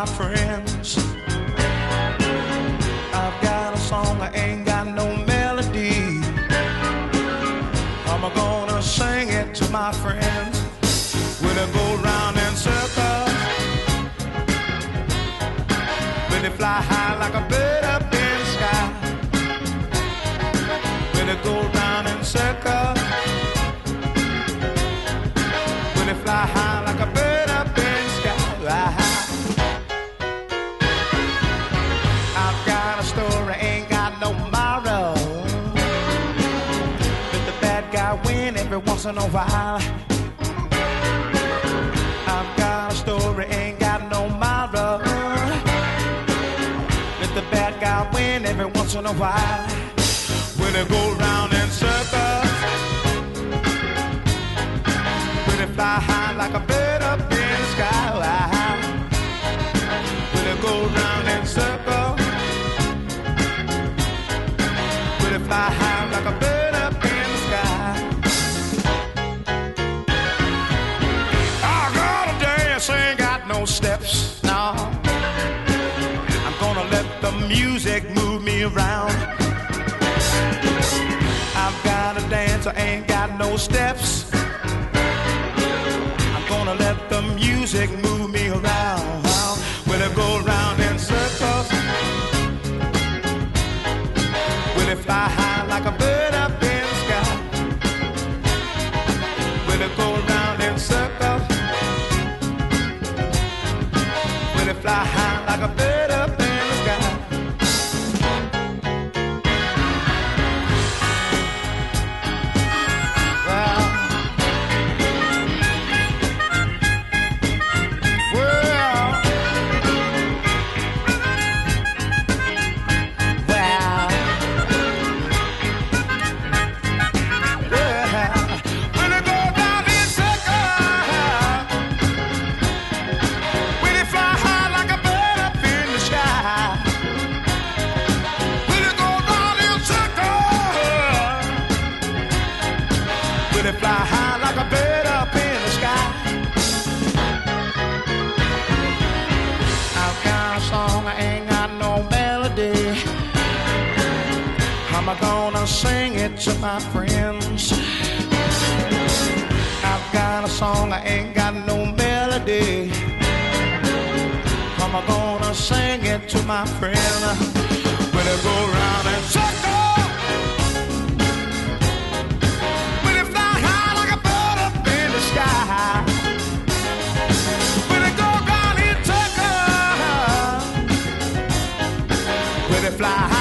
my friends. I've got a song, I ain't got no melody. I'm gonna sing it to my friends. Will it go round in circles? Will it fly high like a bird up in the sky? Will it go round in circles? Will it fly high like a bird up in the sky? I've got a story, ain't got no moral. Let the bad guy win every once in a while. I've got a story, ain't got no moral. Let the bad guy win every once in a while. Will it go round in circles? Will it fly high like a bird up in the sky? Will it go round in circles? Will it fly high like a bird up in the sky? I gotta dance, ain't got no steps, no. I'm gonna let the music move me around. I've got a dance, I ain't got no steps. I'm gonna let the music move me around. Will it go round in circles? Will it fly high like a bird up in the sky? Will it go round in circles? Will it fly high like a bird up in the sky? Will it fly high like a bird up in the sky? I've got a song, I ain't got no melody. How am I gonna sing it to my friends? I've got a song, I ain't got no melody. How am I gonna sing it to my friend? Will it go round and circle? Will it go round in circles? Will it fly high?